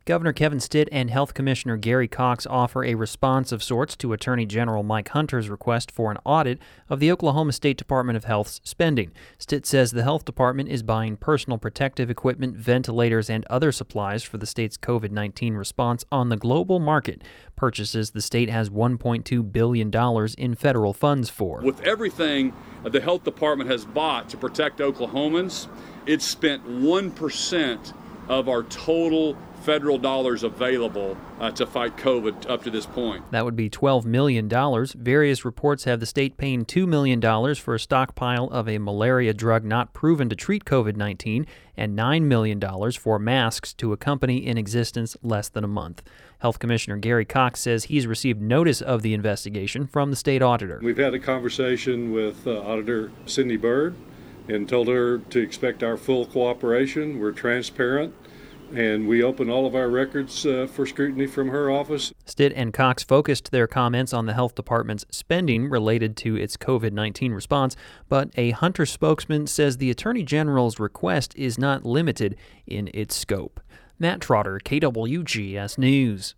Governor Kevin Stitt and Health Commissioner Gary Cox offer a response of sorts to Attorney General Mike Hunter's request for an audit of the Oklahoma State Department of Health's spending. Stitt says the health department is buying personal protective equipment, ventilators, and other supplies for the state's COVID-19 response on the global market, purchases the state has $1.2 billion in federal funds for. With everything the health department has bought to protect Oklahomans, it's spent 1% of our total federal dollars available to fight COVID up to this point. That would be $12 million. Various reports have the state paying $2 million for a stockpile of a malaria drug not proven to treat COVID-19 and $9 million for masks to a company in existence less than a month. Health Commissioner Gary Cox says he's received notice of the investigation from the state auditor. We've had a conversation with Auditor Cindy Bird and told her to expect our full cooperation. We're transparent, and we open all of our records for scrutiny from her office. Stitt and Cox focused their comments on the health department's spending related to its COVID-19 response, but a Hunter spokesman says the Attorney General's request is not limited in its scope. Matt Trotter, KWGS News.